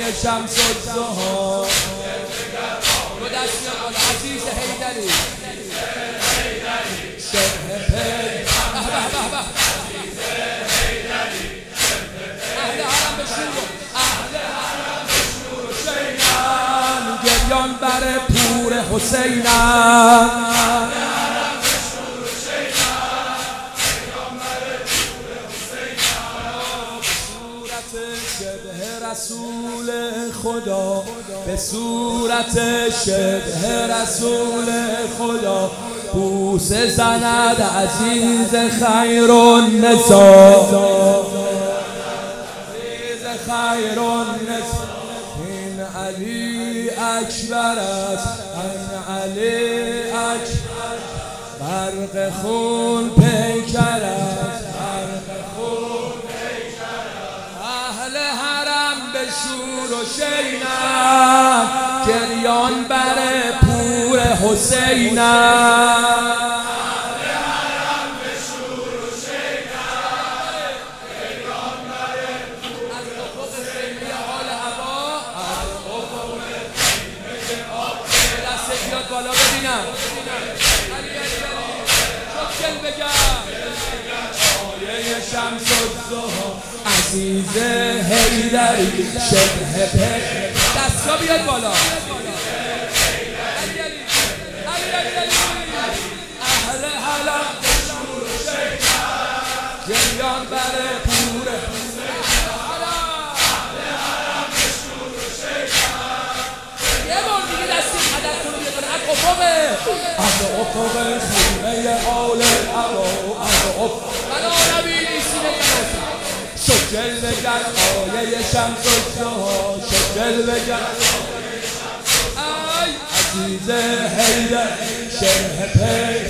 شمس الضحی دو دست میاد بالا عزیز حیدری شبه پی اهل حرم بشور حسینم گریان بر پور حسینم شبه رسول خدا به صورت شبه رسول خدا بوسه زند عزیز خیر النساء عزیز خیر النساء این علی اکبر است این علی اکبر برق خون پیکر است شور و شینم گریان بر پور حسینم اهل حرم به شور و شینم گریان بر پور از افق خیمه حال هوا از افق خیمه آب دست بیاد بالا ببینم شکل بگم آیه شمس الضحی عزیز حیدری شبه پی دستا بیاد بالا اهل حلم شور و شینم گریان بر پور اهل حرم به شور و شینم یه بار دیگه دستی خدر کنو بیاد بالا از افق خیمه آل هوا از افق بلا نبیدی سینه شکل بگر آیه شمس الضحی شکل بگر ای عزیز حیدر شبه پی